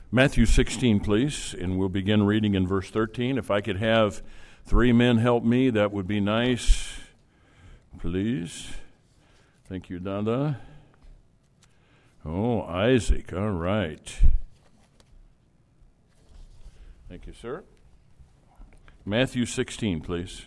Matthew 16, please, and we'll begin reading in verse 13. If I could have 3 men help me, that would be nice. Please. Thank you, Dada. Oh, Isaac, all right. Thank you, sir. Matthew 16, please.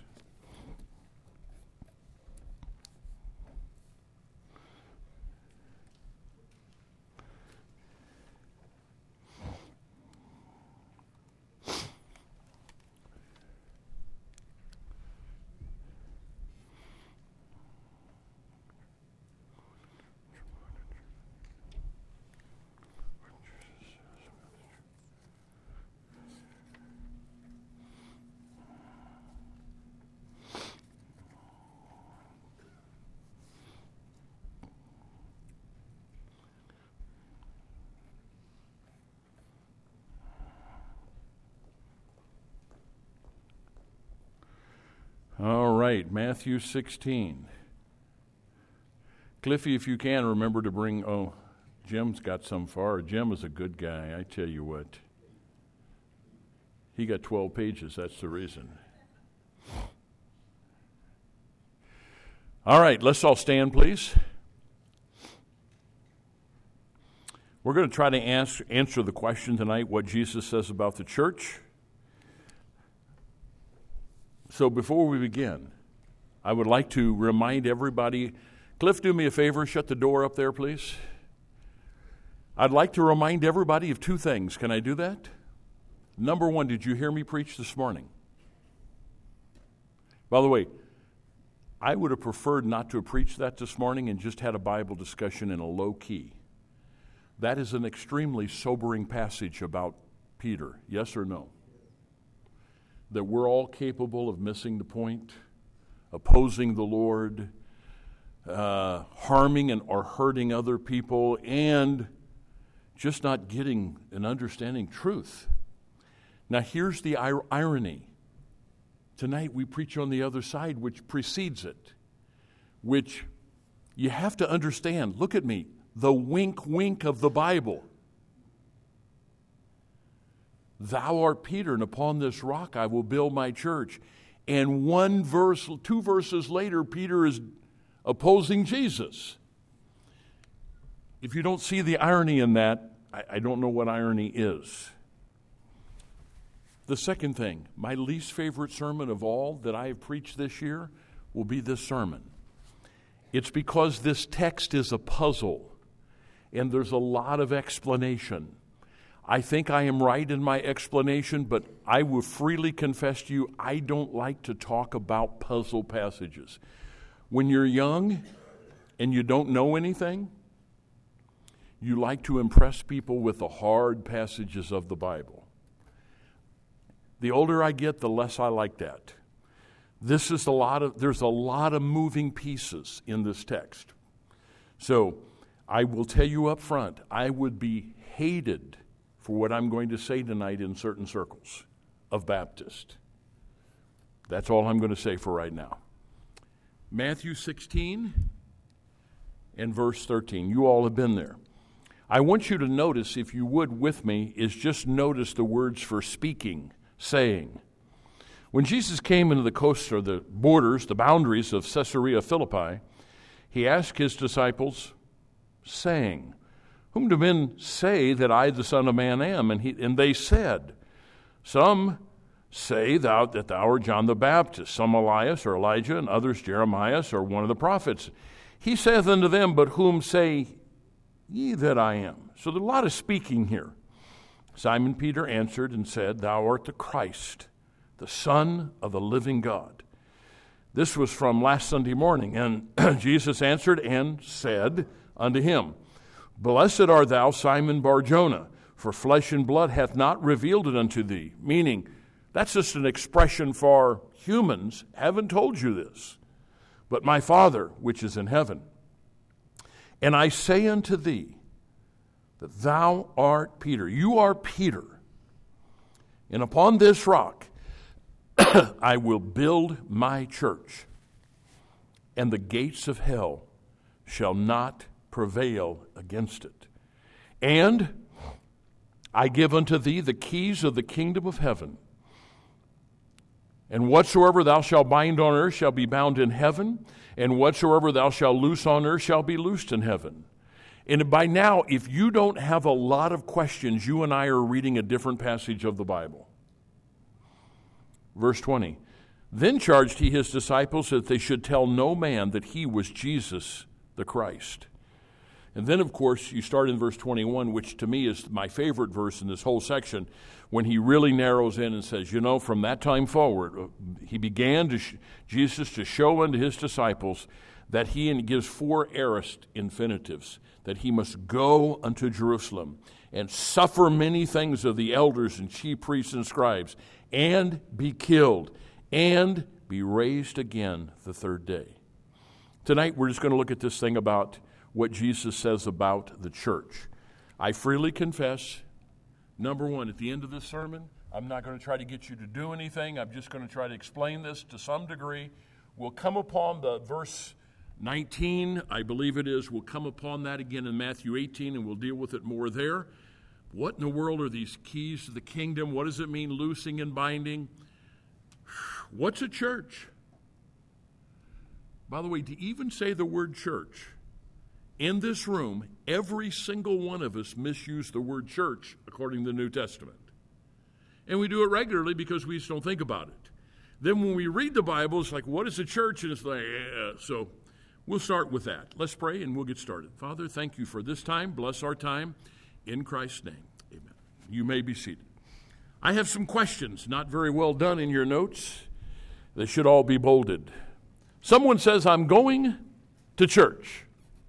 All right, Matthew 16. Cliffy, if you can, remember to bring, Jim's got some far. Jim is a good guy, I tell you what. He got 12 pages, that's the reason. All right, let's all stand, please. We're going to try to answer the question tonight, what Jesus says about the church. So before we begin, I would like to remind everybody, Cliff, do me a favor, shut the door up there, please. I'd like to remind everybody of 2 things. Can I do that? Number 1, did you hear me preach this morning? By the way, I would have preferred not to have preached that this morning and just had a Bible discussion in a low key. That is an extremely sobering passage about Peter, yes or no? That we're all capable of missing the point, opposing the Lord, harming or hurting other people, and just not getting and understanding truth. Now here's the irony. Tonight we preach on the other side, which precedes it, which you have to understand. Look at me, the wink of the Bible. Thou art Peter, and upon this rock I will build my church. And 2 verses later, Peter is opposing Jesus. If you don't see the irony in that, I don't know what irony is. The second thing, my least favorite sermon of all that I have preached this year will be this sermon. It's because this text is a puzzle, and there's a lot of explanation. I think I am right in my explanation, but I will freely confess to you, I don't like to talk about puzzle passages. When you're young and you don't know anything, you like to impress people with the hard passages of the Bible. The older I get, the less I like that. There's a lot of moving pieces in this text. So I will tell you up front, I would be hated for what I'm going to say tonight in certain circles of Baptists. That's all I'm going to say for right now. Matthew 16 and verse 13. You all have been there. I want you to notice, if you would with me, is just notice the words for speaking, saying. When Jesus came into the coast or the borders, the boundaries of Caesarea Philippi, he asked his disciples, saying, Whom do men say that I, the Son of Man, am? And they said, Some say that thou art John the Baptist, some Elias or Elijah, and others Jeremiah or one of the prophets. He saith unto them, But whom say ye that I am? So there's a lot of speaking here. Simon Peter answered and said, Thou art the Christ, the Son of the living God. This was from last Sunday morning. And Jesus answered and said unto him, Blessed art thou, Simon Bar-Jonah, for flesh and blood hath not revealed it unto thee. Meaning, that's just an expression for humans haven't told you this, but my Father which is in heaven. And I say unto thee, that thou art Peter. You are Peter. And upon this rock I will build my church, and the gates of hell shall not prevail against it. And I give unto thee the keys of the kingdom of heaven. And whatsoever thou shalt bind on earth shall be bound in heaven, and whatsoever thou shalt loose on earth shall be loosed in heaven. And by now, if you don't have a lot of questions, you and I are reading a different passage of the Bible. Verse 20. Then charged he his disciples that they should tell no man that he was Jesus the Christ. And then, of course, you start in verse 21, which to me is my favorite verse in this whole section, when he really narrows in and says, from that time forward, he began Jesus to show unto his disciples that and gives 4 aorist infinitives, that he must go unto Jerusalem and suffer many things of the elders and chief priests and scribes, and be killed, and be raised again the 3rd day. Tonight, we're just going to look at this thing about what Jesus says about the church. I freely confess, number one, at the end of this sermon, I'm not going to try to get you to do anything. I'm just going to try to explain this to some degree. We'll come upon the verse 19, I believe it is. We'll come upon that again in Matthew 18, and we'll deal with it more there. What in the world are these keys to the kingdom? What does it mean, loosing and binding? What's a church? By the way, to even say the word church, in this room, every single one of us misuse the word church according to the New Testament. And we do it regularly because we just don't think about it. Then when we read the Bible, it's like, what is a church? And it's like, so we'll start with that. Let's pray and we'll get started. Father, thank you for this time. Bless our time. In Christ's name, amen. You may be seated. I have some questions, not very well done in your notes. They should all be bolded. Someone says, I'm going to church.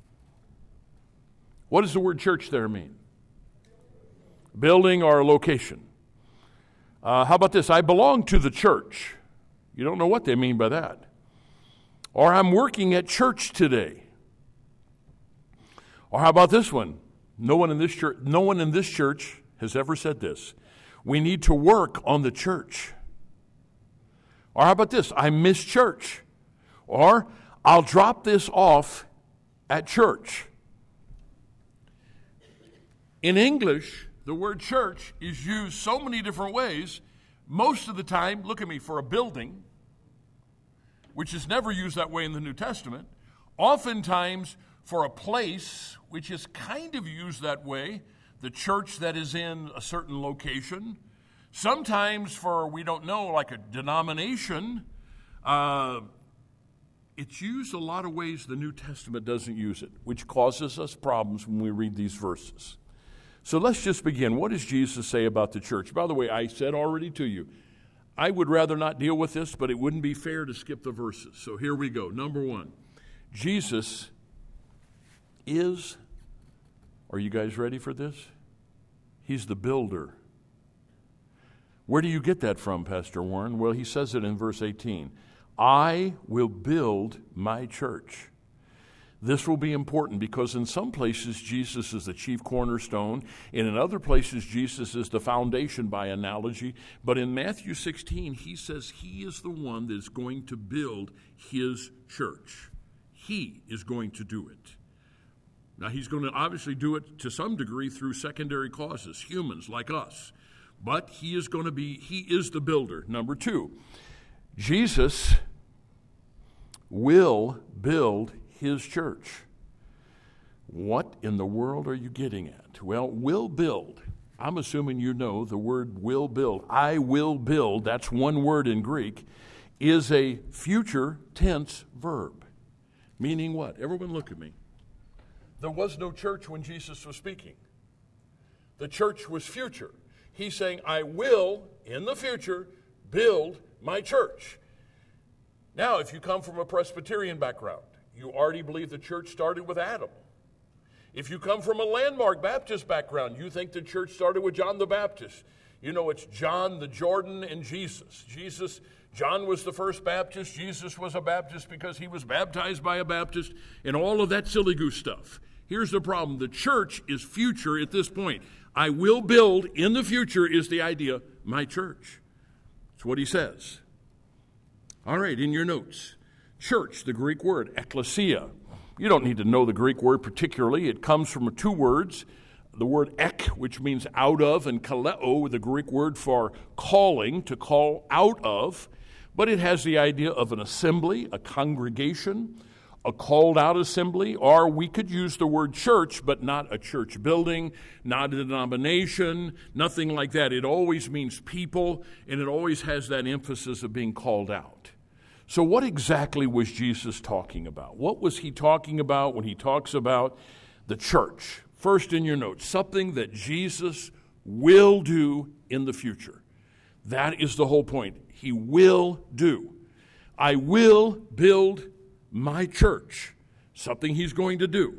What does the word church there mean? Building or location. How about this? I belong to the church. You don't know what they mean by that. Or I'm working at church today. Or how about this one? No one in this church has ever said this. We need to work on the church. Or how about this? I miss church. Or I'll drop this off at church. In English, the word church is used so many different ways. Most of the time, look at me, for a building, which is never used that way in the New Testament. Oftentimes for a place, which is kind of used that way, the church that is in a certain location. Sometimes for, we don't know, like a denomination. It's used a lot of ways the New Testament doesn't use it, which causes us problems when we read these verses. So let's just begin. What does Jesus say about the church? By the way, I said already to you, I would rather not deal with this, but it wouldn't be fair to skip the verses. So here we go. Number one, Jesus is, are you guys ready for this? He's the builder. Where do you get that from, Pastor Warren? Well, he says it in verse 18. I will build my church. This will be important because in some places Jesus is the chief cornerstone, and in other places Jesus is the foundation by analogy. But in Matthew 16, he says he is the one that is going to build his church. He is going to do it. Now, he's going to obviously do it to some degree through secondary causes, humans like us. But he is the builder. Number two, Jesus will build his church. What in the world are you getting at? Well, will build. I'm assuming you know the word will build. I will build, that's one word in Greek, is a future tense verb. Meaning what? Everyone look at me. There was no church when Jesus was speaking. The church was future. He's saying, I will, in the future, build my church. Now, if you come from a Presbyterian background, you already believe the church started with Adam. If you come from a landmark Baptist background, you think the church started with John the Baptist. You know, it's John, the Jordan, and Jesus. John was the first Baptist. Jesus was a Baptist because he was baptized by a Baptist, and all of that silly goose stuff. Here's the problem. The church is future at this point. I will build in the future is the idea, my church. That's what he says. All right, in your notes. Church, the Greek word, ekklesia. You don't need to know the Greek word particularly. It comes from two words, the word ek, which means out of, and kaleo, the Greek word for calling, to call out of. But it has the idea of an assembly, a congregation, a called out assembly, or we could use the word church, but not a church building, not a denomination, nothing like that. It always means people, and it always has that emphasis of being called out. So what exactly was Jesus talking about? What was he talking about when he talks about the church? First in your notes, something that Jesus will do in the future. That is the whole point. He will do. I will build my church. Something he's going to do.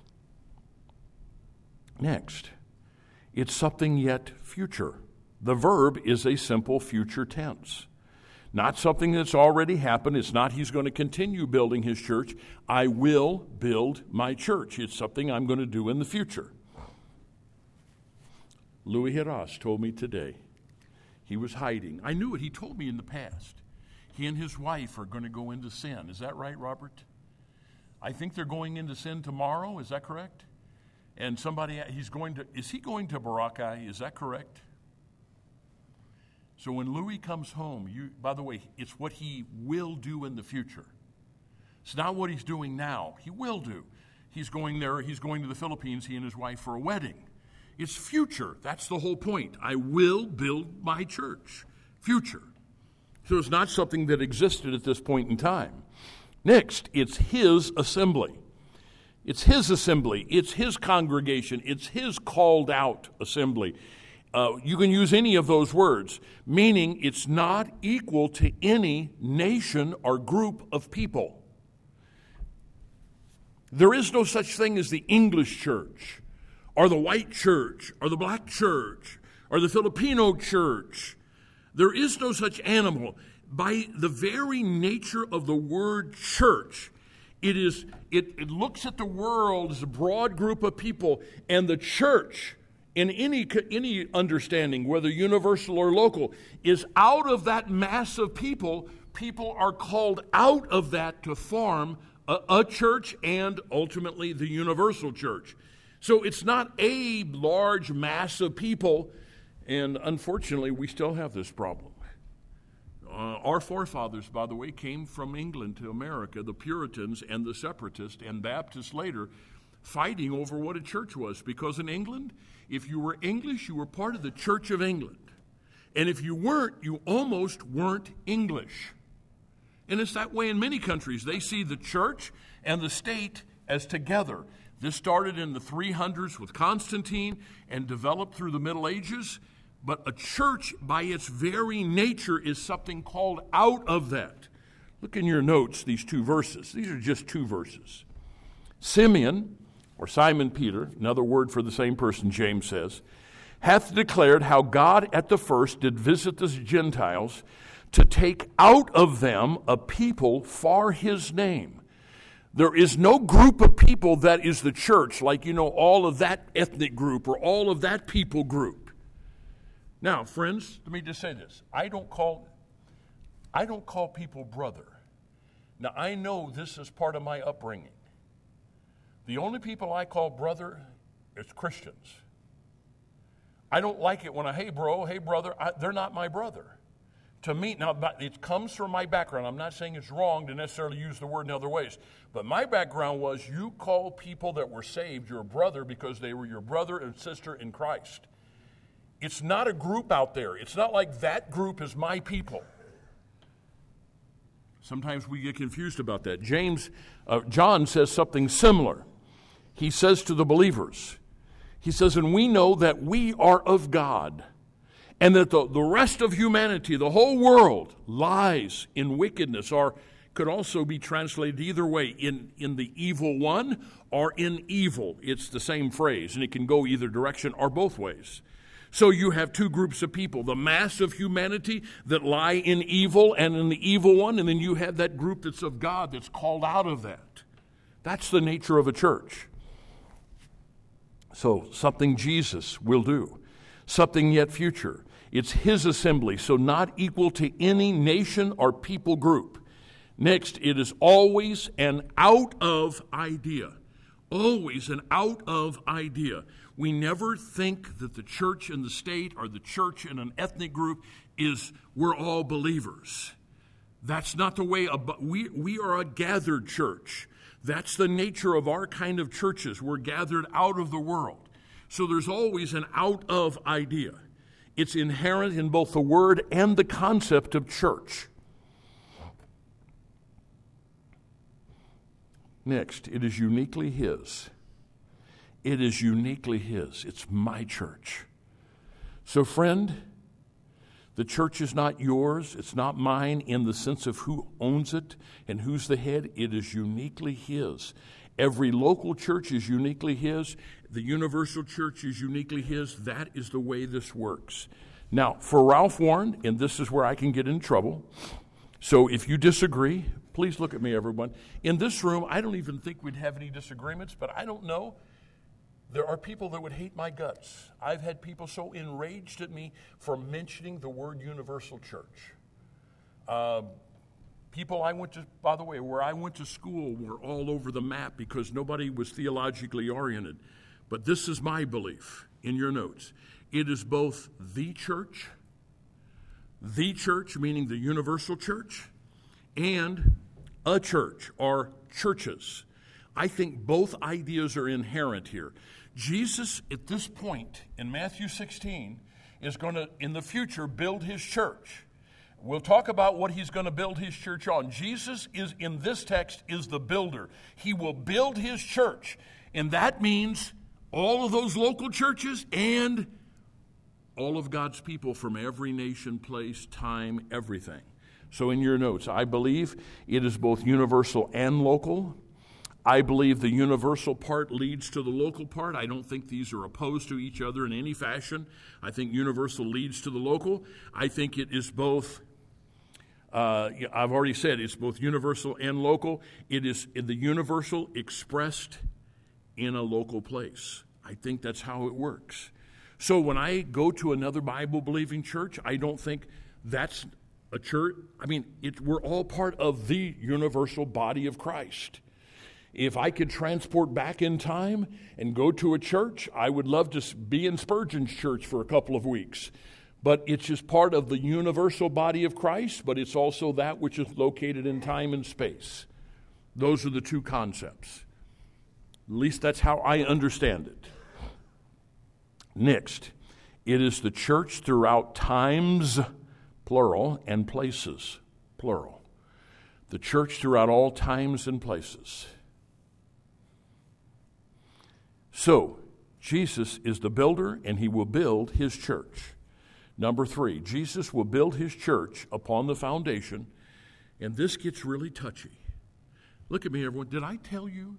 Next, it's something yet future. The verb is a simple future tense. Not something that's already happened. It's not he's going to continue building his church. I will build my church. It's something I'm going to do in the future. Louis Heras told me today. He was hiding. I knew it. He told me in the past. He and his wife are going to go into sin. Is that right, Robert? I think they're going into sin tomorrow. Is that correct? And is he going to Boracay? Is that correct? So when Louis comes home, by the way, it's what he will do in the future. It's not what he's doing now. He will do. He's going there. He's going to the Philippines, he and his wife, for a wedding. It's future. That's the whole point. I will build my church. Future. So it's not something that existed at this point in time. Next, it's his assembly. It's his assembly. It's his congregation. It's his called out assembly. You can use any of those words, meaning it's not equal to any nation or group of people. There is no such thing as the English church, or the white church, or the black church, or the Filipino church. There is no such animal. By the very nature of the word church, it looks at the world as a broad group of people, and the church, in any understanding, whether universal or local, is out of that mass of people. People are called out of that to form a church and ultimately the universal church. So it's not a large mass of people, and unfortunately we still have this problem. Our forefathers, by the way, came from England to America, the Puritans and the Separatists and Baptists later, fighting over what a church was. Because in England, if you were English, you were part of the Church of England. And if you weren't, you almost weren't English. And it's that way in many countries. They see the church and the state as together. This started in the 300s with Constantine and developed through the Middle Ages. But a church, by its very nature, is something called out of that. Look in your notes, these two verses. These are just two verses. Simeon, or Simon Peter, another word for the same person, James says, hath declared how God at the first did visit the Gentiles to take out of them a people for his name. There is no group of people that is the church, like, all of that ethnic group or all of that people group. Now, friends, let me just say this. I don't call people brother. Now, I know this is part of my upbringing. The only people I call brother is Christians. I don't like it when hey bro, hey brother, they're not my brother. To me, now it comes from my background. I'm not saying it's wrong to necessarily use the word in other ways. But my background was you call people that were saved your brother because they were your brother and sister in Christ. It's not a group out there. It's not like that group is my people. Sometimes we get confused about that. John says something similar. He says to the believers, he says, and we know that we are of God, and that the rest of humanity, the whole world, lies in wickedness, or could also be translated either way, in the evil one or in evil. It's the same phrase, and it can go either direction or both ways. So you have two groups of people, the mass of humanity that lie in evil and in the evil one, and then you have that group that's of God that's called out of that. That's the nature of a church. So something Jesus will do, something yet future. It's his assembly, so not equal to any nation or people group. Next, it is always an out of idea. Always an out of idea. We never think that the church and the state or the church and an ethnic group we're all believers. That's not the way. We are a gathered church. That's the nature of our kind of churches. We're gathered out of the world. So there's always an out of idea. It's inherent in both the word and the concept of church. Next, it is uniquely His. It is uniquely His. It's my church. So, friend, the church is not yours. It's not mine in the sense of who owns it and who's the head. It is uniquely His. Every local church is uniquely His. The universal church is uniquely His. That is the way this works. Now, for Ralph Warren, and this is where I can get in trouble, so if you disagree, please look at me, everyone. In this room, I don't even think we'd have any disagreements, but I don't know. There are people that would hate my guts. I've had people so enraged at me for mentioning the word universal church. People I went to, by the way, where I went to school were all over the map because nobody was theologically oriented. But this is my belief in your notes. It is both the church meaning the universal church, and a church or churches. I think both ideas are inherent here. Jesus, at this point in Matthew 16, is going to, in the future, build His church. We'll talk about what He's going to build His church on. Jesus is, in this text, is the builder. He will build His church, and that means all of those local churches and all of God's people from every nation, place, time, everything. So in your notes, I believe it is both universal and local. I believe the universal part leads to the local part. I don't think these are opposed to each other in any fashion. I think universal leads to the local. I think it is both, I've already said, it's both universal and local. It is the universal expressed in a local place. I think that's how it works. So when I go to another Bible-believing church, I don't think that's a church. I mean, we're all part of the universal body of Christ. If I could transport back in time and go to a church, I would love to be in Spurgeon's church for a couple of weeks. But it's just part of the universal body of Christ, but it's also that which is located in time and space. Those are the two concepts. At least that's how I understand it. Next, it is the church throughout times, plural, and places, plural. The church throughout all times and places. So, Jesus is the builder, and He will build His church. Number 3, Jesus will build His church upon the foundation, and this gets really touchy. Look at me, everyone. Did I tell you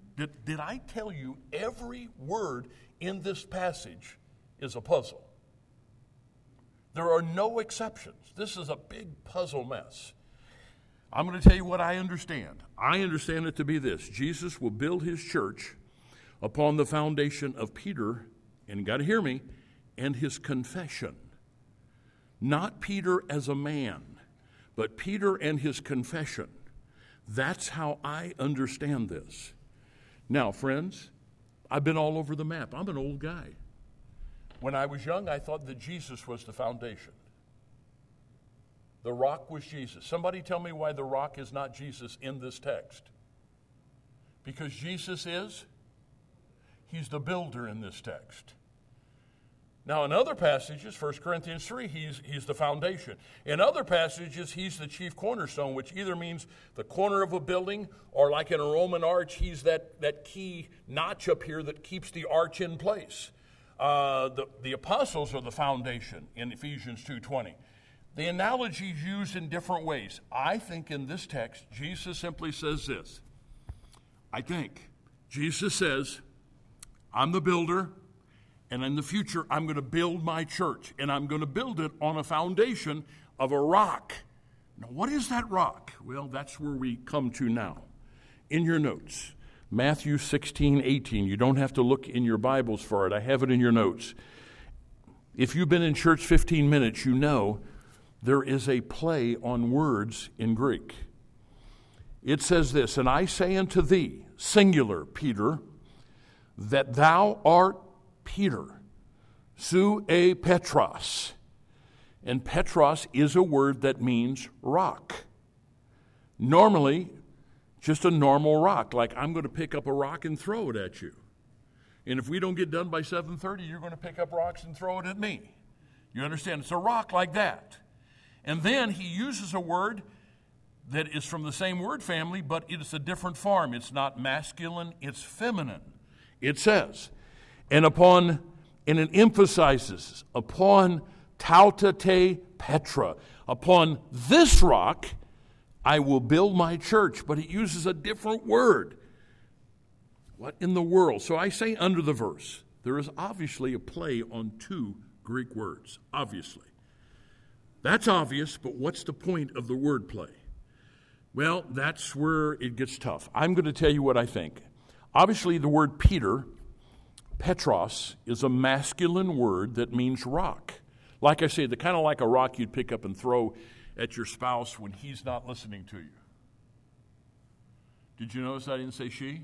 every word in this passage is a puzzle? There are no exceptions. This is a big puzzle mess. I'm going to tell you what I understand. I understand it to be this. Jesus will build His church upon the foundation of Peter, and you got to hear me, and his confession. Not Peter as a man, but Peter and his confession. That's how I understand this. Now, friends, I've been all over the map. I'm an old guy. When I was young, I thought that Jesus was the foundation. The rock was Jesus. Somebody tell me why the rock is not Jesus in this text. Because Jesus He's the builder in this text. Now, in other passages, 1 Corinthians 3, he's the foundation. In other passages, He's the chief cornerstone, which either means the corner of a building, or like in a Roman arch, He's that key notch up here that keeps the arch in place. The apostles are the foundation in Ephesians 2:20. The analogy is used in different ways. I think in this text, Jesus simply says this. I think Jesus says, I'm the builder, and in the future, I'm going to build my church, and I'm going to build it on a foundation of a rock. Now, what is that rock? Well, that's where we come to now. In your notes, Matthew 16:18. You don't have to look in your Bibles for it. I have it in your notes. If you've been in church 15 minutes, you know there is a play on words in Greek. It says this, and I say unto thee, singular, Peter, that thou art Peter. Su e Petros. And Petros is a word that means rock. Normally, just a normal rock, like I'm going to pick up a rock and throw it at you. And if we don't get done by 7:30, you're going to pick up rocks and throw it at me. You understand? It's a rock like that. And then he uses a word that is from the same word family, but it's a different form. It's not masculine, it's feminine. It says, and it emphasizes, upon Tauta te Petra, upon this rock I will build my church. But it uses a different word. What in the world? So I say under the verse, there is obviously a play on two Greek words, obviously. That's obvious, but what's the point of the word play? Well, that's where it gets tough. I'm going to tell you what I think. Obviously, the word Peter, Petros, is a masculine word that means rock. Like I say, the kind of like a rock you'd pick up and throw at your spouse when he's not listening to you. Did you notice I didn't say she?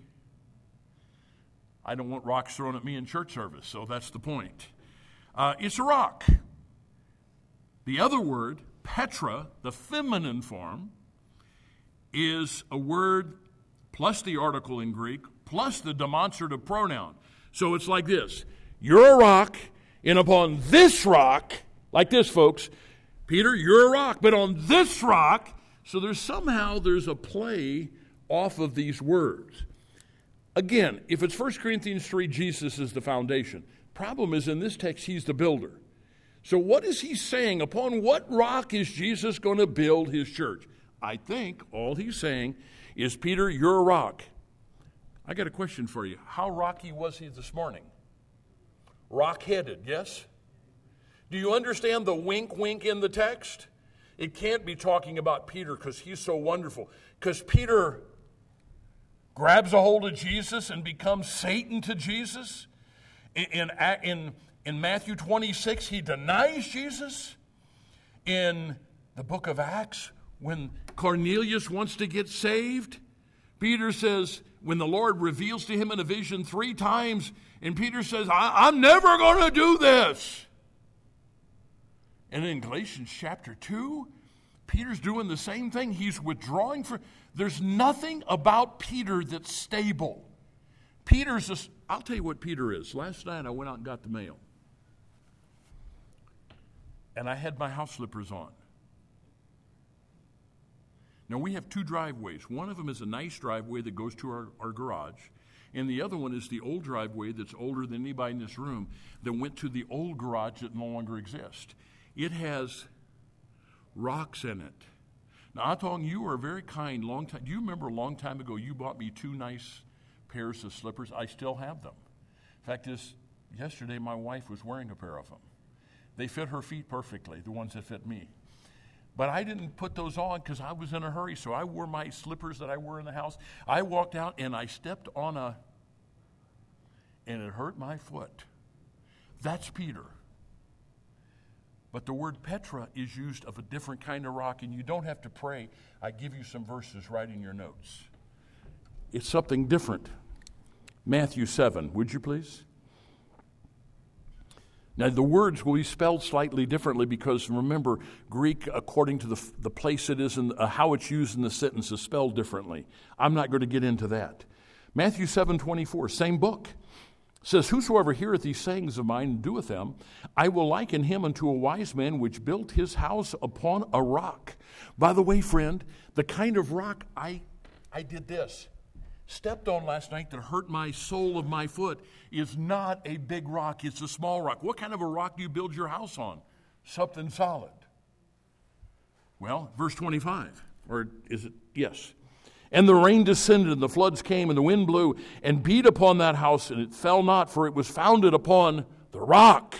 I don't want rocks thrown at me in church service, so that's the point. It's a rock. The other word, Petra, the feminine form, is a word plus the article in Greek, plus the demonstrative pronoun. So it's like this. You're a rock, and upon this rock, like this, folks, Peter, you're a rock, but on this rock, so there's a play off of these words. Again, if it's 1 Corinthians 3, Jesus is the foundation. Problem is, in this text, he's the builder. So what is he saying? Upon what rock is Jesus going to build his church? I think all he's saying is, Peter, you're a rock. I got a question for you. How rocky was he this morning? Rock-headed, yes? Do you understand the wink in the text? It can't be talking about Peter because he's so wonderful. Because Peter grabs a hold of Jesus and becomes Satan to Jesus. In Matthew 26, he denies Jesus. In the book of Acts, when Cornelius wants to get saved, Peter says, when the Lord reveals to him in a vision 3 times, and Peter says, I'm never going to do this. And in Galatians chapter 2, Peter's doing the same thing. He's withdrawing there's nothing about Peter that's stable. I'll tell you what Peter is. Last night I went out and got the mail. And I had my house slippers on. Now we have 2 driveways. One of them is a nice driveway that goes to our garage. And the other one is the old driveway that's older than anybody in this room that went to the old garage that no longer exists. It has rocks in it. Now, I'm talking, you are very kind. Do you remember a long time ago you bought me 2 nice pairs of slippers? I still have them. In fact, yesterday my wife was wearing a pair of them. They fit her feet perfectly, the ones that fit me. But I didn't put those on because I was in a hurry, so I wore my slippers that I wore in the house. I walked out and I stepped on and it hurt my foot. That's Peter. But the word Petra is used of a different kind of rock, and you don't have to pray. I give you some verses right in your notes. It's something different. Matthew 7, would you please? Now, the words will be spelled slightly differently because, remember, Greek, according to the place it is and how it's used in the sentence, is spelled differently. I'm not going to get into that. Matthew 7:24, same book. Says, whosoever heareth these sayings of mine and doeth them, I will liken him unto a wise man which built his house upon a rock. By the way, friend, the kind of rock I did this, stepped on last night that hurt my sole of my foot is not a big rock. It's a small rock. What kind of a rock do you build your house on? Something solid. Well, verse 25, or is it? Yes. And the rain descended, and the floods came, and the wind blew, and beat upon that house, and it fell not, for it was founded upon the rock.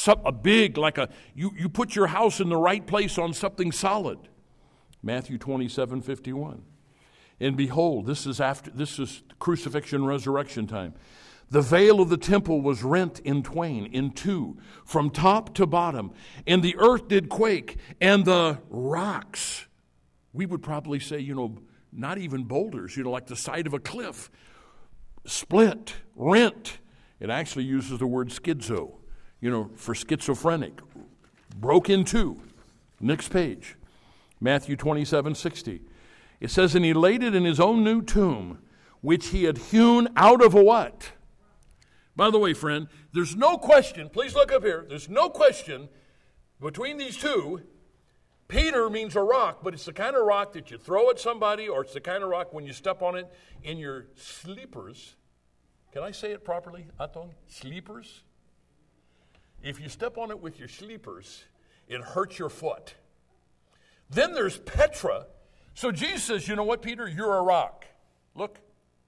You put your house in the right place on something solid. Matthew 27:51. And behold, this is crucifixion, resurrection time. The veil of the temple was rent in twain, in 2, from top to bottom, and the earth did quake, and the rocks, we would probably say, not even boulders, like the side of a cliff, split, rent, It actually uses the word schizo, for schizophrenic. Broke in two. Next page. Matthew 27:60. It says, and he laid it in his own new tomb, which he had hewn out of a what? By the way, friend, there's no question, please look up here, there's no question between these two. Peter means a rock, but it's the kind of rock that you throw at somebody, or it's the kind of rock when you step on it in your sleepers. Can I say it properly, Aton? Sleepers? If you step on it with your sleepers, it hurts your foot. Then there's Petra. So Jesus says, you know what, Peter? You're a rock. Look.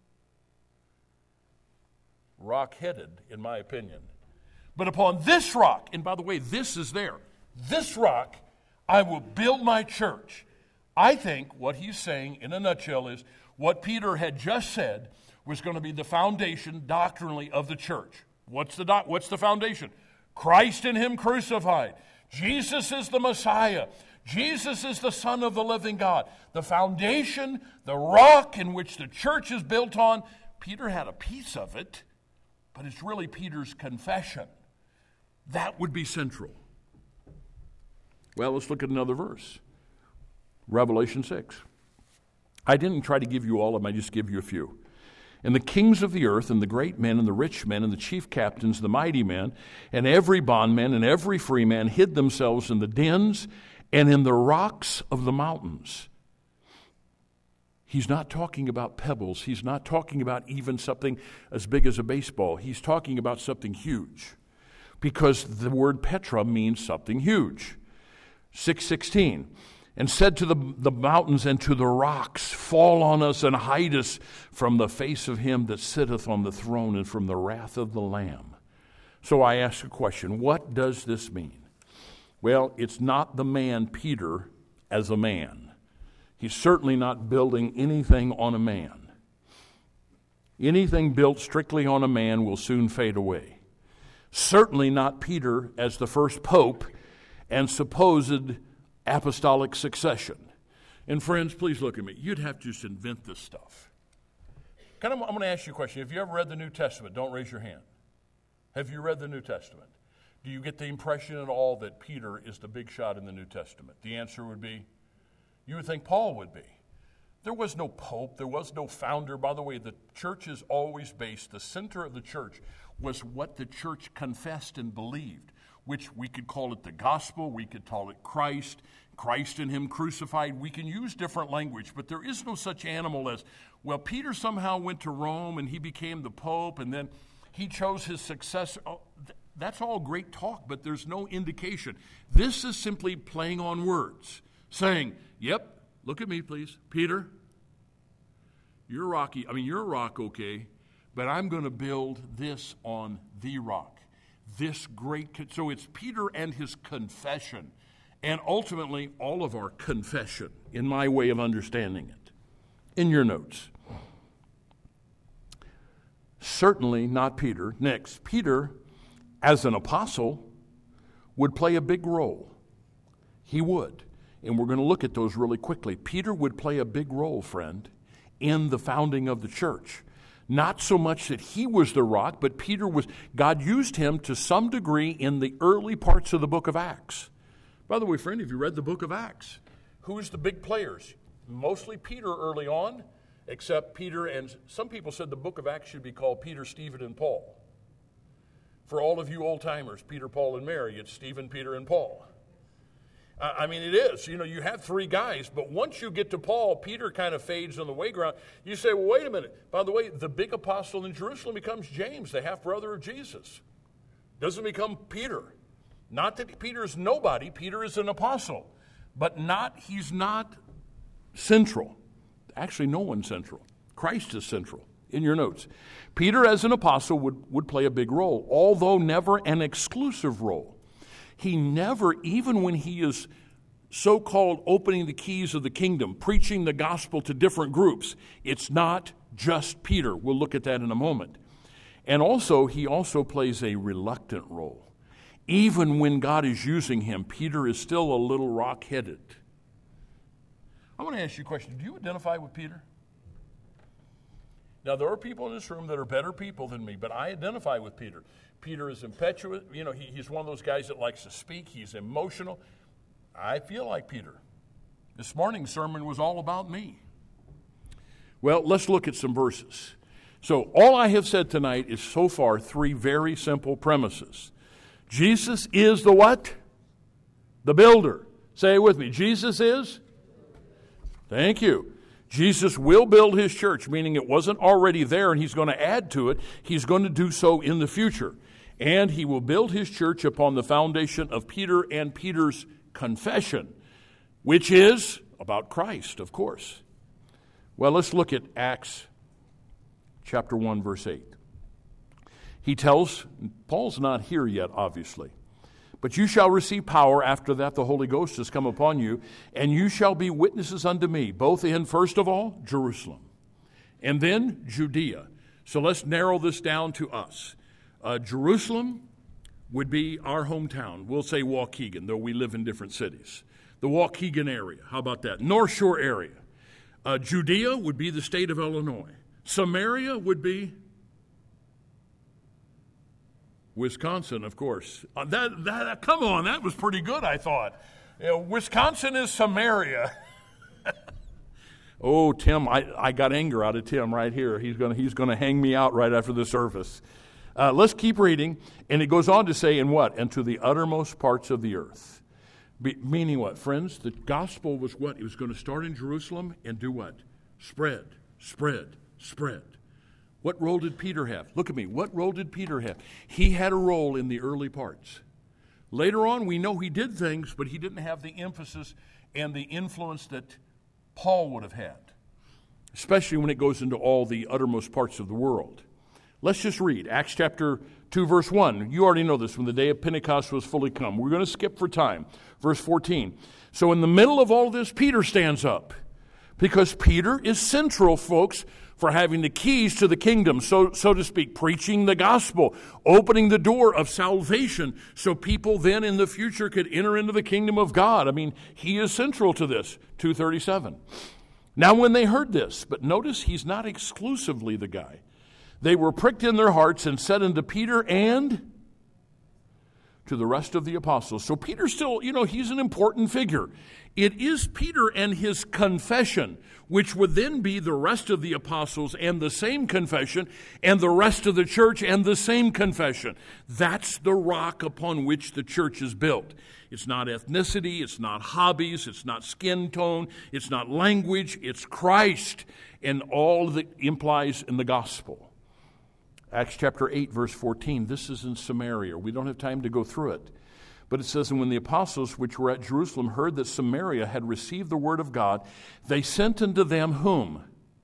Rock-headed, in my opinion. But upon this rock, and by the way, this is there. This rock, I will build my church. I think what he's saying, in a nutshell, is what Peter had just said was going to be the foundation doctrinally of the church. What's the foundation? Christ in him crucified. Jesus is the Messiah. Jesus is the Son of the living God. The foundation, the rock in which the church is built on, Peter had a piece of it, but it's really Peter's confession. That would be central. Well, let's look at another verse. Revelation 6. I didn't try to give you all of them, I just give you a few. And the kings of the earth, and the great men, and the rich men, and the chief captains, the mighty men, and every bondman, and every free man hid themselves in the dens and in the rocks of the mountains. He's not talking about pebbles. He's not talking about even something as big as a baseball. He's talking about something huge, because the word Petra means something huge. 6:16. And said to the mountains and to the rocks, fall on us and hide us from the face of him that sitteth on the throne and from the wrath of the Lamb. So I ask a question, what does this mean? Well, it's not the man Peter as a man. He's certainly not building anything on a man. Anything built strictly on a man will soon fade away. Certainly not Peter as the first pope and supposed apostolic succession. And friends, please look at me. You'd have to just invent this stuff. I'm going to ask you a question. Have you ever read the New Testament? Don't raise your hand. Have you read the New Testament? Do you get the impression at all that Peter is the big shot in the New Testament? The answer would be, you would think Paul would be. There was no pope. There was no founder. By the way, the church is always based, the center of the church was what the church confessed and believed, which we could call it the gospel, we could call it Christ in him crucified. We can use different language, but there is no such animal as, well, Peter somehow went to Rome and he became the pope and then he chose his successor. Oh, that's all great talk, but there's no indication. This is simply playing on words, saying, yep, look at me, please. Peter, you're rocky. You're a rock, okay, but I'm going to build this on the rock. This great, so it's Peter and his confession, and ultimately all of our confession, in my way of understanding it. In your notes. Certainly not Peter. Next, Peter, as an apostle, would play a big role. He would. And we're going to look at those really quickly. Peter would play a big role, friend, in the founding of the church. Not so much that he was the rock, but God used him to some degree in the early parts of the book of Acts. By the way, friend, have you read the book of Acts? Who's the big players? Mostly Peter early on, except Peter, and some people said the book of Acts should be called Peter, Stephen, and Paul. For all of you old-timers, Peter, Paul, and Mary, it's Stephen, Peter, and Paul. It is. You have three guys, but once you get to Paul, Peter kind of fades on the way ground. You say, well, wait a minute. By the way, the big apostle in Jerusalem becomes James, the half-brother of Jesus. Doesn't become Peter. Not that Peter is nobody. Peter is an apostle. But he's not central. Actually, no one's central. Christ is central. In your notes. Peter, as an apostle, would play a big role, although never an exclusive role. He never, even when he is so-called opening the keys of the kingdom, preaching the gospel to different groups, it's not just Peter. We'll look at that in a moment. And also, he also plays a reluctant role. Even when God is using him, Peter is still a little rock-headed. I want to ask you a question. Do you identify with Peter? Now, there are people in this room that are better people than me, but I identify with Peter. Peter is impetuous. You know, he's one of those guys that likes to speak. He's emotional. I feel like Peter. This morning's sermon was all about me. Well, let's look at some verses. So all I have said tonight is so far 3 very simple premises. Jesus is the what? The builder. Say it with me. Jesus is? Thank you. Jesus will build his church, meaning it wasn't already there and he's going to add to it. He's going to do so in the future. And he will build his church upon the foundation of Peter and Peter's confession, which is about Christ, of course. Well, let's look at Acts chapter 1, verse 8. He tells, Paul's not here yet, obviously, but you shall receive power after that the Holy Ghost has come upon you, and you shall be witnesses unto me, both in, first of all, Jerusalem, and then Judea. So let's narrow this down to us. Jerusalem would be our hometown. We'll say Waukegan, though we live in different cities. The Waukegan area, how about that? North Shore area. Judea would be the state of Illinois. Samaria would be Wisconsin, of course. Come on, that was pretty good, I thought. Wisconsin is Samaria. Oh, Tim, I got anger out of Tim right here. He's going to hang me out right after the service. Let's keep reading, and it goes on to say, "And what? And to the uttermost parts of the earth." Meaning what, friends? The gospel was what? It was going to start in Jerusalem and do what? Spread, spread, spread. What role did Peter have? Look at me. What role did Peter have? He had a role in the early parts. Later on, we know he did things, but he didn't have the emphasis and the influence that Paul would have had, especially when it goes into all the uttermost parts of the world. Let's just read Acts chapter 2, verse 1. You already know this, when the day of Pentecost was fully come. We're going to skip for time. Verse 14. So in the middle of all this, Peter stands up, because Peter is central, folks, for having the keys to the kingdom, so to speak, preaching the gospel, opening the door of salvation so people then in the future could enter into the kingdom of God. I mean, he is central to this. 2:37. Now when they heard this, but notice he's not exclusively the guy, they were pricked in their hearts and said unto Peter and to the rest of the apostles. So Peter still, he's an important figure. It is Peter and his confession, which would then be the rest of the apostles and the same confession, and the rest of the church and the same confession. That's the rock upon which the church is built. It's not ethnicity, it's not hobbies, it's not skin tone, it's not language, it's Christ and all that implies in the gospel. Acts chapter 8, verse 14. This is in Samaria. We don't have time to go through it. But it says, and when the apostles which were at Jerusalem heard that Samaria had received the word of God, they sent unto them whom?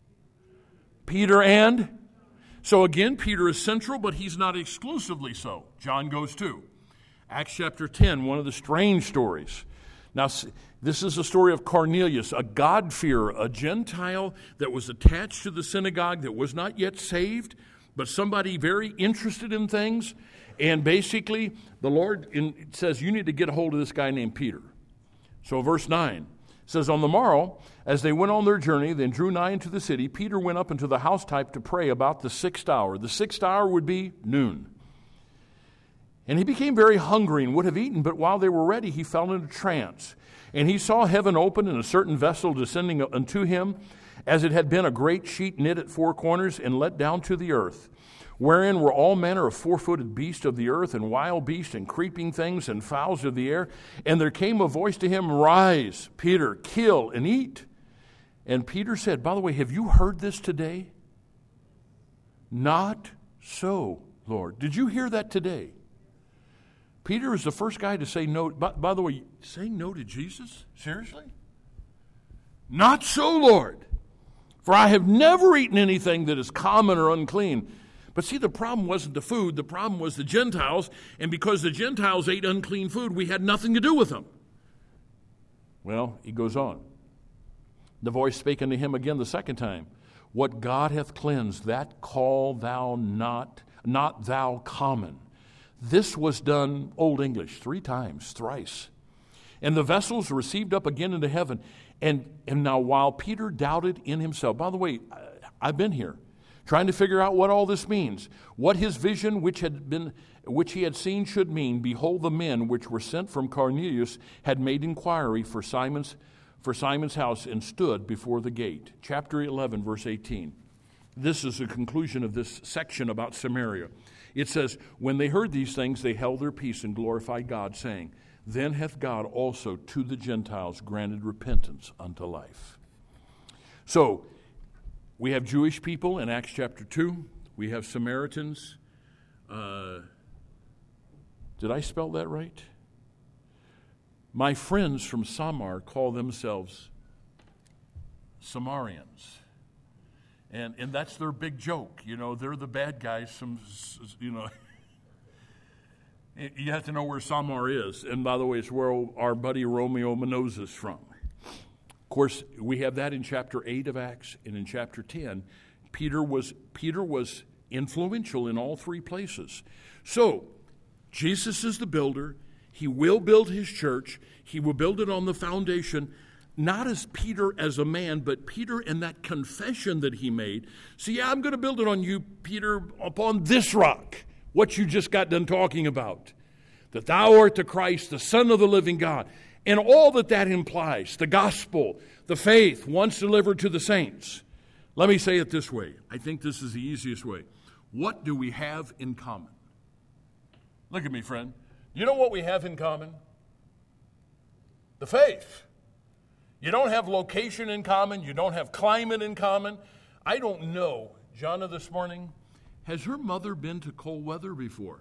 Peter and? So again, Peter is central, but he's not exclusively so. John goes too. Acts chapter 10, one of the strange stories. Now, this is a story of Cornelius, a God-fearer, a Gentile that was attached to the synagogue that was not yet saved, but somebody very interested in things. And basically, the Lord says, you need to get a hold of this guy named Peter. So verse 9 says, on the morrow, as they went on their journey, then drew nigh into the city, Peter went up into the housetop to pray about the 6th hour. The 6th hour would be noon. And he became very hungry and would have eaten, but while they were ready, he fell into trance. And he saw heaven open and a certain vessel descending unto him, as it had been a great sheet knit at 4 corners and let down to the earth, wherein were all manner of 4-footed beasts of the earth, and wild beasts, and creeping things, and fowls of the air. And there came a voice to him, Rise, Peter, kill and eat. And Peter said, by the way, have you heard this today? Not so, Lord. Did you hear that today? Peter is the first guy to say no. By the way, saying no to Jesus? Seriously? Not so, Lord. For I have never eaten anything that is common or unclean. But see, the problem wasn't the food. The problem was the Gentiles. And because the Gentiles ate unclean food, we had nothing to do with them. Well, he goes on. The voice spake unto him again the second time. What God hath cleansed, that call thou not thou common. This was done, Old English, 3 times, thrice. And the vessels received up again into heaven. And now while Peter doubted in himself, by the way, I've been here. trying to figure out what all this means, what his vision which he had seen should mean. Behold, the men which were sent from Cornelius had made inquiry for Simon's house and stood before the gate. Chapter 11, verse 18. This is the conclusion of this section about Samaria. It says, when they heard these things, they held their peace and glorified God, saying, then hath God also to the Gentiles granted repentance unto life. So, we have Jewish people in Acts chapter 2. We have Samaritans. Did I spell that right? My friends from Samar call themselves Samarians. And that's their big joke. You know, they're the bad guys from, you know. You have to know where Samar is. And by the way, it's where our buddy Romeo Manoz is from. Of course, we have that in chapter 8 of Acts, and in chapter 10, Peter was influential in all three places. So, Jesus is the builder. He will build his church. He will build it on the foundation, not as Peter as a man, but Peter in that confession that he made. See, I'm going to build it on you, Peter, upon this rock, what you just got done talking about, that thou art the Christ, the Son of the living God. And all that implies, the gospel, the faith once delivered to the saints. Let me say it this way. I think this is the easiest way. What do we have in common? Look at me, friend. You know what we have in common? The faith. You don't have location in common. You don't have climate in common. I don't know. Jonna this morning, has her mother been to cold weather before?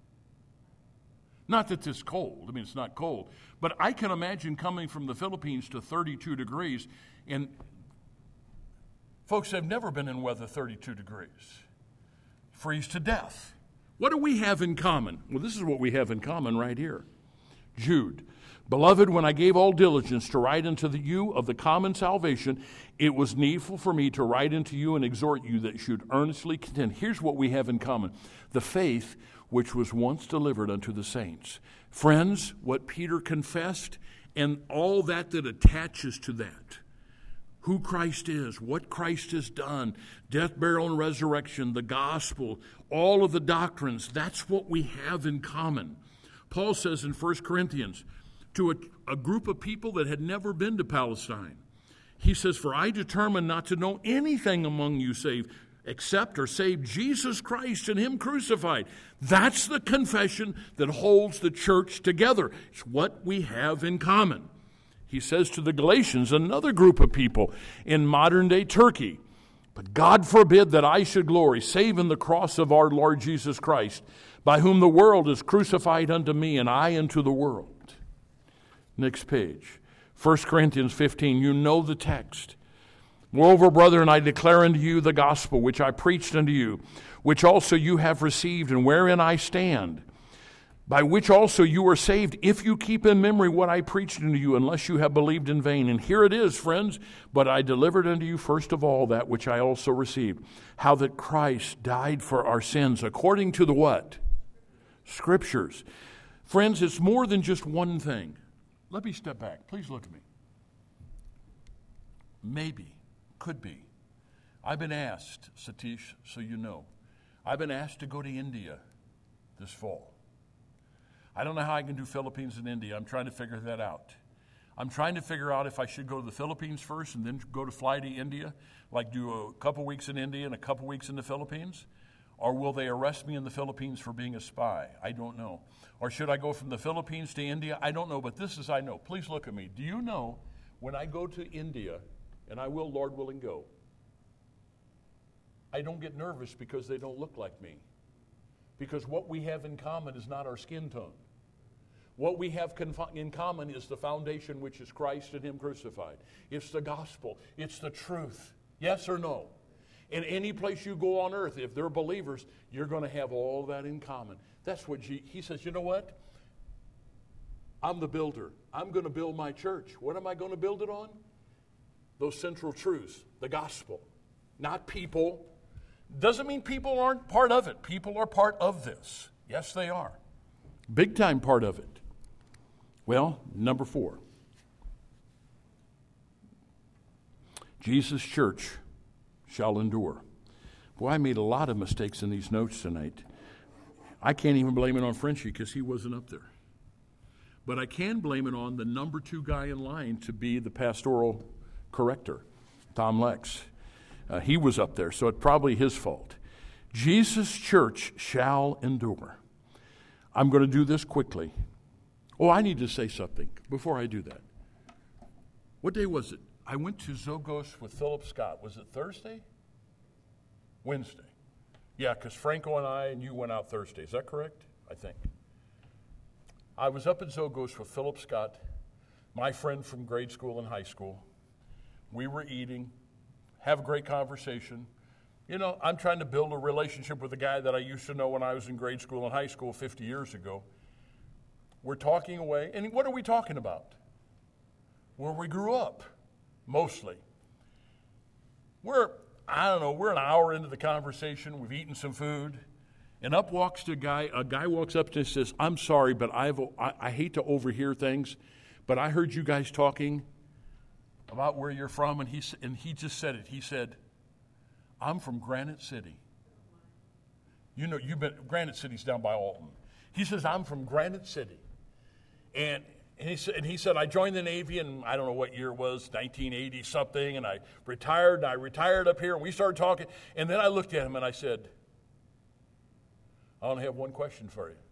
Not that it's cold. I mean, it's not cold. But I can imagine coming from the Philippines to 32 degrees. And folks have never been in weather 32 degrees. Freeze to death. What do we have in common? Well, this is what we have in common right here. Jude. Beloved, when I gave all diligence to write unto you of the common salvation, it was needful for me to write unto you and exhort you that you should earnestly contend. Here's what we have in common. The faith which was once delivered unto the saints. Friends, what Peter confessed and all that attaches to that. Who Christ is, what Christ has done, death, burial, and resurrection, the gospel, all of the doctrines, that's what we have in common. Paul says in 1 Corinthians, to a group of people that had never been to Palestine, he says, for I determined not to know anything among you except Jesus Christ and him crucified. That's the confession that holds the church together. It's what we have in common. He says to the Galatians, another group of people in modern-day Turkey, but God forbid that I should glory, save in the cross of our Lord Jesus Christ, by whom the world is crucified unto me, and I unto the world. Next page. 1 Corinthians 15, you know the text. Moreover, brethren, I declare unto you the gospel which I preached unto you, which also you have received, and wherein I stand, by which also you are saved, if you keep in memory what I preached unto you, unless you have believed in vain. And here it is, friends, but I delivered unto you first of all that which I also received, how that Christ died for our sins, according to the what? Scriptures. Friends, it's more than just one thing. Let me step back. Please look at me. Maybe, could be. I've been asked, Satish, so you know, I've been asked to go to India this fall. I don't know how I can do Philippines and India. I'm trying to figure that out. I'm trying to figure out if I should go to the Philippines first and then fly to India, like do a couple weeks in India and a couple weeks in the Philippines. Or will they arrest me in the Philippines for being a spy? I don't know. Or should I go from the Philippines to India? I don't know, but this is I know. Please look at me. Do you know when I go to India, and I will, Lord willing, go, I don't get nervous because they don't look like me. Because what we have in common is not our skin tone. What we have in common is the foundation, which is Christ and him crucified. It's the gospel. It's the truth. Yes or no? In any place you go on earth, if they're believers, you're going to have all that in common. That's what he says, you know what? I'm the builder. I'm going to build my church. What am I going to build it on? Those central truths, the gospel, not people. Doesn't mean people aren't part of it. People are part of this. Yes, they are. Big time part of it. Well, number 4. Jesus' church shall endure. Boy, I made a lot of mistakes in these notes tonight. I can't even blame it on Frenchie because he wasn't up there. But I can blame it on the number 2 guy in line to be the pastoral corrector, Tom Lex. He was up there, so it's probably his fault. Jesus' church shall endure. I'm going to do this quickly. Oh, I need to say something before I do that. What day was it? I went to Zogos with Philip Scott. Was it Thursday? Wednesday. Yeah, because Franco and I and you went out Thursday. Is that correct? I think. I was up at Zogos with Philip Scott, my friend from grade school and high school. We were eating, have a great conversation. You know, I'm trying to build a relationship with a guy that I used to know when I was in grade school and high school 50 years ago. We're talking away, and what are we talking about? Where we grew up, mostly. We're an hour into the conversation, we've eaten some food, and up walks a guy walks up to us and says, I'm sorry, but I hate to overhear things, but I heard you guys talking about where you're from, and he just said it. He said, I'm from Granite City. You know, Granite City's down by Alton. He says, I'm from Granite City. And he said, I joined the Navy in, I don't know what year it was, 1980 something, and I retired up here, and we started talking. And then I looked at him and I said, I only have one question for you.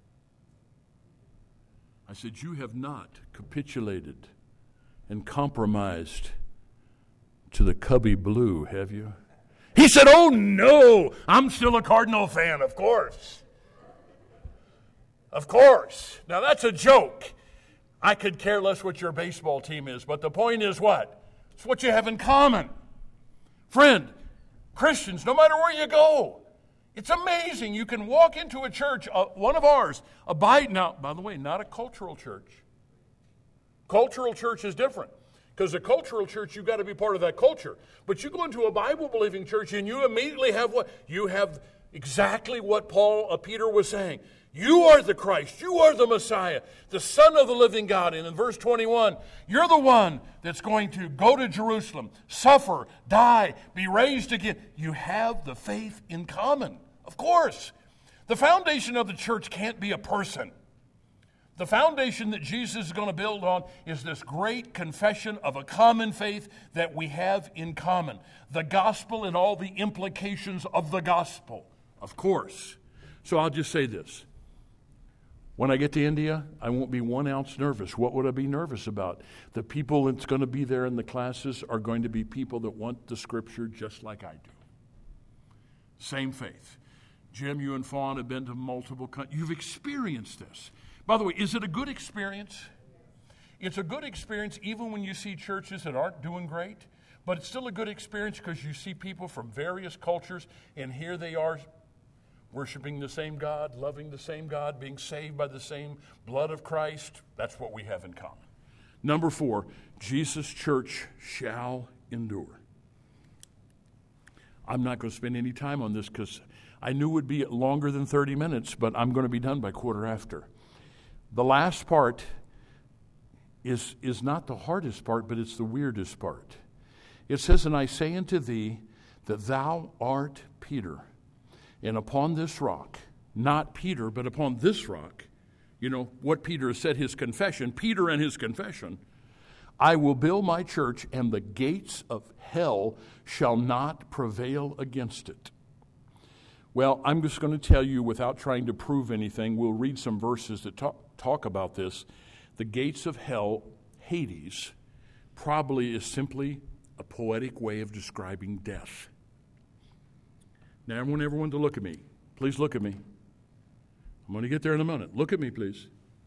I said, you have not capitulated and compromised to the Cubby Blue, have you? He said, oh no, I'm still a Cardinal fan, of course. Of course. Now that's a joke. I could care less what your baseball team is, but the point is what? It's what you have in common. Friend, Christians, no matter where you go, it's amazing. You can walk into a church, one of ours, now, by the way, not a cultural church. Cultural church is different. Because a cultural church, you've got to be part of that culture. But you go into a Bible-believing church and you immediately have what? You have exactly what Peter was saying. You are the Christ. You are the Messiah, the Son of the living God. And in verse 21, you're the one that's going to go to Jerusalem, suffer, die, be raised again. You have the faith in common. Of course. The foundation of the church can't be a person. The foundation that Jesus is going to build on is this great confession of a common faith that we have in common. The gospel and all the implications of the gospel, of course. So I'll just say this. When I get to India, I won't be 1 ounce nervous. What would I be nervous about? The people that's going to be there in the classes are going to be people that want the Scripture just like I do. Same faith. Jim, you and Fawn have been to multiple countries. You've experienced this. By the way, is it a good experience? It's a good experience even when you see churches that aren't doing great, but it's still a good experience because you see people from various cultures, and here they are worshiping the same God, loving the same God, being saved by the same blood of Christ. That's what we have in common. Number 4, Jesus' church shall endure. I'm not going to spend any time on this because I knew it would be longer than 30 minutes, but I'm going to be done by 1:15. The last part is not the hardest part, but it's the weirdest part. It says, and I say unto thee that thou art Peter, and upon this rock, not Peter, but upon this rock, you know, what Peter said, his confession, Peter and his confession, I will build my church, and the gates of hell shall not prevail against it. Well, I'm just going to tell you without trying to prove anything. We'll read some verses that talk about this. The gates of hell, Hades, probably is simply a poetic way of describing death. Now, I want everyone to look at me. Please look at me. I'm going to get there in a minute. Look at me, please.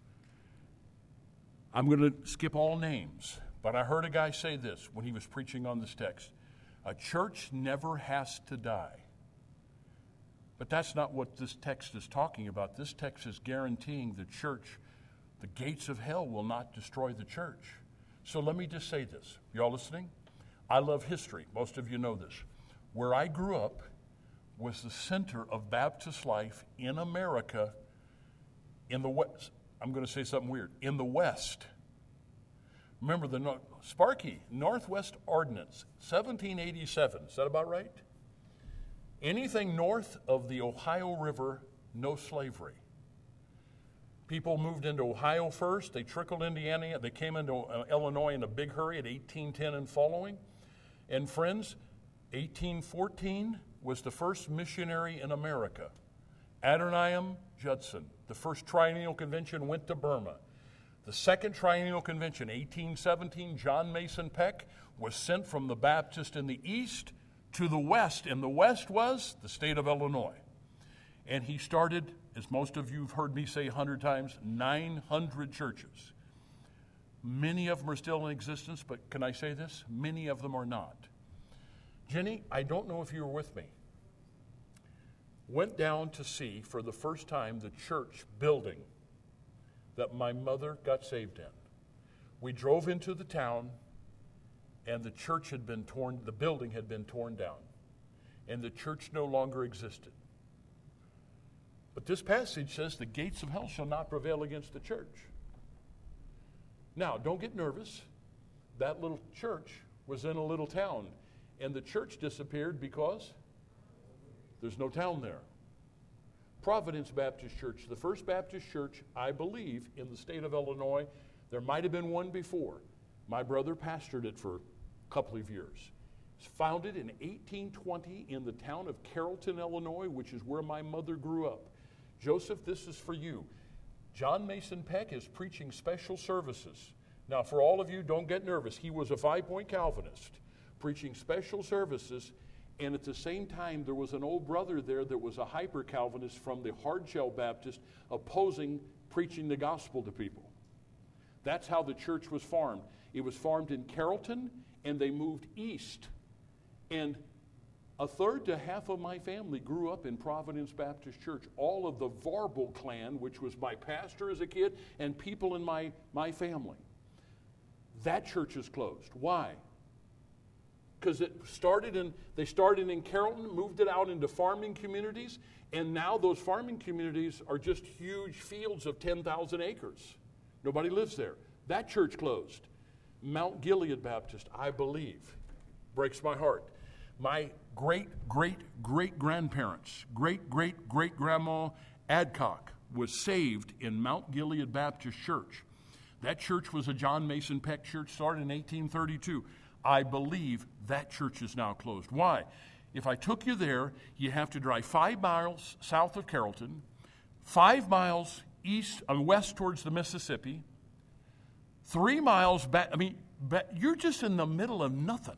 I'm going to skip all names, but I heard a guy say this when he was preaching on this text. A church never has to die. But that's not what this text is talking about. This text is guaranteeing the church, the gates of hell will not destroy the church. So let me just say this. Y'all listening? I love history. Most of you know this. Where I grew up was the center of Baptist life in America in the West. I'm going to say something weird. In the West. Remember the Sparky, Northwest Ordinance, 1787. Is that about right? Anything north of the Ohio River, no slavery. People moved into Ohio first. They trickled into Indiana. They came into Illinois in a big hurry at 1810 and following. And friends, 1814 was the first missionary in America. Adoniram Judson. The first Triennial Convention went to Burma. The second Triennial Convention, 1817, John Mason Peck was sent from the Baptist in the east to the west, and the west was the state of Illinois. And he started, as most of you have heard me say 100 times, 900 churches. Many of them are still in existence, but can I say this? Many of them are not. Jenny, I don't know if you were with me. Went down to see for the first time the church building that my mother got saved in. We drove into the town, and the church had been torn, the building had been torn down, and the church no longer existed. But this passage says the gates of hell shall not prevail against the church. Now, don't get nervous. That little church was in a little town, and the church disappeared because there's no town there. Providence Baptist Church, the first Baptist church, I believe, in the state of Illinois. There might have been one before. My brother pastored it for a couple of years. It's founded in 1820 in the town of Carrollton, Illinois, which is where my mother grew up. Joseph, this is for you. John Mason Peck is preaching special services. Now, for all of you, don't get nervous. He was a Five-Point Calvinist, preaching special services. And at the same time, there was an old brother there that was a hyper-Calvinist from the Hardshell Baptist opposing preaching the gospel to people. That's how the church was formed. It was formed in Carrollton, and they moved east. And a third to half of my family grew up in Providence Baptist Church. All of the Varble clan, which was my pastor as a kid, and people in my family. That church is closed. Why? Because they started in Carrollton, moved it out into farming communities, and now those farming communities are just huge fields of 10,000 acres. Nobody lives there. That church closed. Mount Gilead Baptist, I believe, breaks my heart. My great-great-great-grandparents, great-great-great-grandma Adcock was saved in Mount Gilead Baptist Church. That church was a John Mason Peck church, started in 1832. I believe that church is now closed. Why? If I took you there, you have to drive 5 miles south of Carrollton, 5 miles west towards the Mississippi, 3 miles back. You're just in the middle of nothing.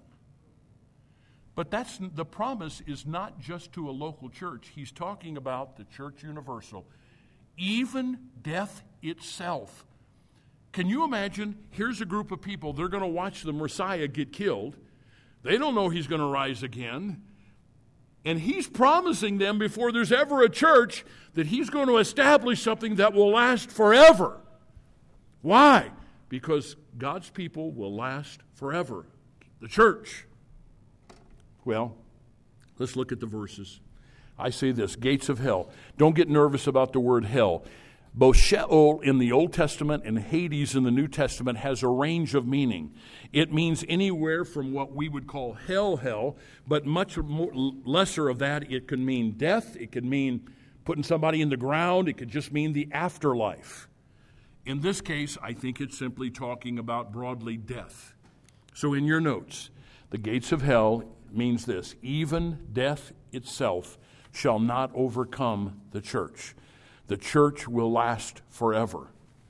But the promise is not just to a local church. He's talking about the church universal. Even death itself. Can you imagine? Here's a group of people. They're going to watch the Messiah get killed. They don't know he's going to rise again. And he's promising them before there's ever a church that he's going to establish something that will last forever. Why? Because God's people will last forever. The church. Well, let's look at the verses. I say this, gates of hell. Don't get nervous about the word hell. Both Sheol in the Old Testament and Hades in the New Testament has a range of meaning. It means anywhere from what we would call hell, but much more, lesser of that. It could mean death. It could mean putting somebody in the ground. It could just mean the afterlife. In this case, I think it's simply talking about broadly death. So in your notes, the gates of hell means this: even death itself shall not overcome the church. The church will last forever.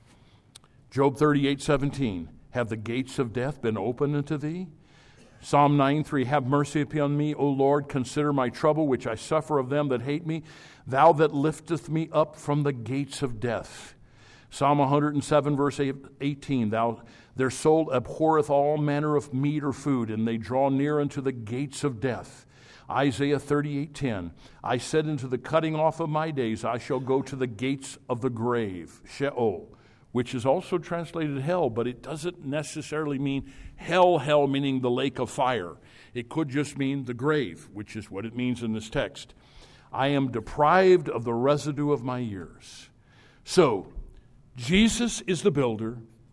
Job 38:17, have the gates of death been opened unto thee? Psalm 9:3, have mercy upon me, O Lord, consider my trouble, which I suffer of them that hate me. Thou that lifteth me up from the gates of death. Psalm 107, verse 18, their soul abhorreth all manner of meat or food, and they draw near unto the gates of death. Isaiah 38:10, I said unto the cutting off of my days, I shall go to the gates of the grave, Sheol, which is also translated hell, but it doesn't necessarily mean hell, meaning the lake of fire. It could just mean the grave, which is what it means in this text. I am deprived of the residue of my years. So, Jesus is the builder.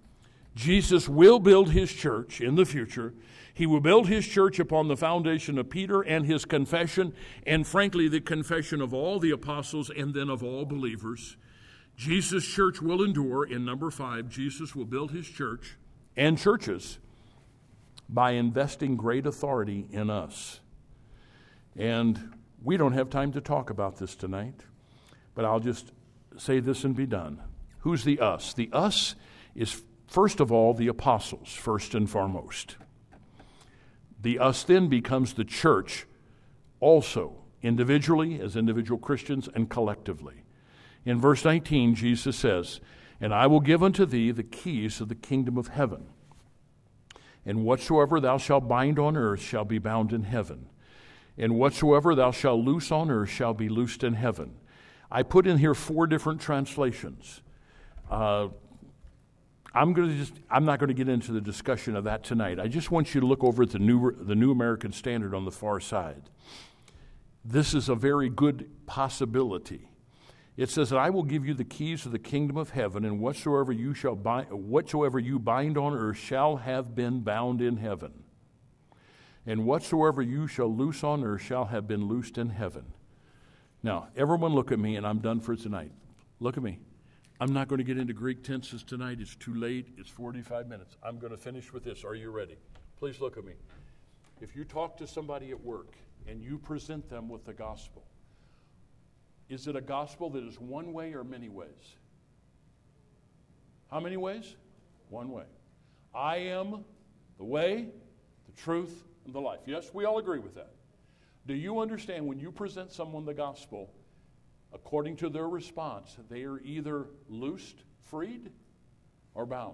Jesus will build his church in the future. He will build his church upon the foundation of Peter and his confession, and frankly, the confession of all the apostles and then of all believers. Jesus' church will endure. In number 5, Jesus will build his church and churches by investing great authority in us. And we don't have time to talk about this tonight, but I'll just say this and be done. Who's the us? The us is, first of all, the apostles, first and foremost. The us then becomes the church also, individually, as individual Christians, and collectively. In verse 19, Jesus says, "And I will give unto thee the keys of the kingdom of heaven. And whatsoever thou shalt bind on earth shall be bound in heaven. And whatsoever thou shalt loose on earth shall be loosed in heaven." I put in here 4 different translations. I'm not going to get into the discussion of that tonight. I just want you to look over at the New American Standard on the far side. This is a very good possibility. It says that I will give you the keys of the kingdom of heaven, and whatsoever you bind on earth shall have been bound in heaven. And whatsoever you shall loose on earth shall have been loosed in heaven. Now, everyone look at me, and I'm done for tonight. Look at me. I'm not going to get into Greek tenses tonight. It's too late. It's 45 minutes. I'm going to finish with this. Are you ready? Please look at me. If you talk to somebody at work and you present them with the gospel, is it a gospel that is one way or many ways? How many ways? One way. I am the way, the truth, and the life. Yes, we all agree with that. Do you understand when you present someone the gospel, according to their response, they are either loosed, freed, or bound?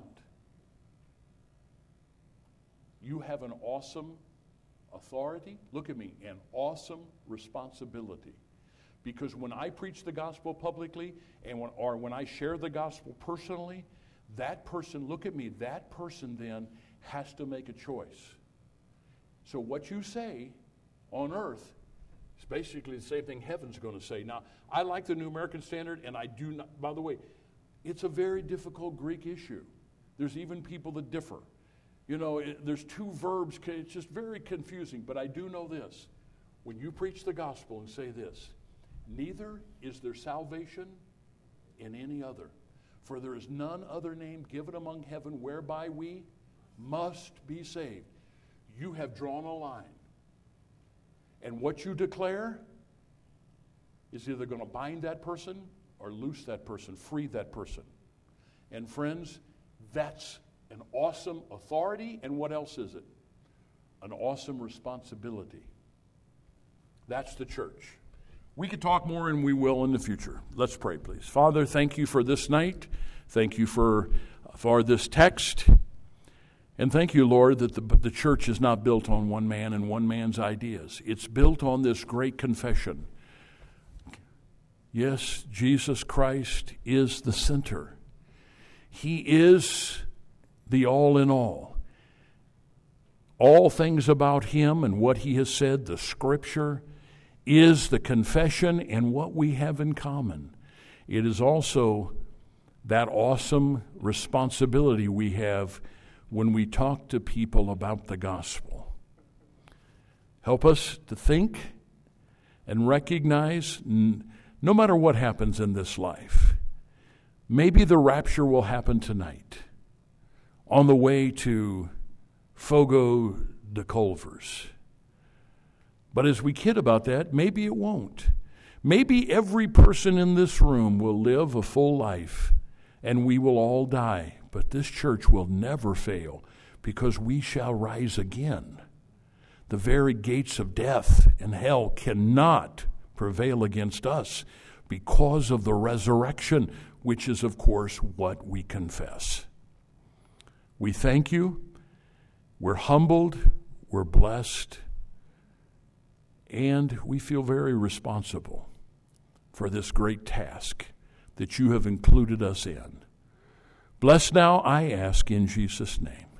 You have an awesome authority. Look at me, an awesome responsibility. Because when I preach the gospel publicly, and when I share the gospel personally, that person, look at me, that person then has to make a choice. So what you say on earth is basically the same thing heaven's going to say. Now, I like the New American Standard, and I do not, by the way, it's a very difficult Greek issue. There's even people that differ. You know, there's 2 verbs, it's just very confusing, but I do know this. When you preach the gospel and say this, neither is there salvation in any other, for there is none other name given among heaven whereby we must be saved. You have drawn a line. And what you declare is either going to bind that person or loose that person, free that person. And friends, that's an awesome authority. And what else is it? An awesome responsibility. That's the church. We could talk more, and we will in the future. Let's pray, please. Father, thank you for this night. Thank you for this text. And thank you, Lord, that the church is not built on one man and one man's ideas. It's built on this great confession. Yes, Jesus Christ is the center. He is the all in all. All things about him and what he has said, the Scripture, is the confession and what we have in common. It is also that awesome responsibility we have when we talk to people about the gospel. Help us to think and recognize, no matter what happens in this life, maybe the rapture will happen tonight on the way to Fogo de Culvers. But as we kid about that, maybe it won't. Maybe every person in this room will live a full life and we will all die. But this church will never fail because we shall rise again. The very gates of death and hell cannot prevail against us because of the resurrection, which is, of course, what we confess. We thank you. We're humbled. We're blessed. And we feel very responsible for this great task that you have included us in. Bless now, I ask in Jesus' name.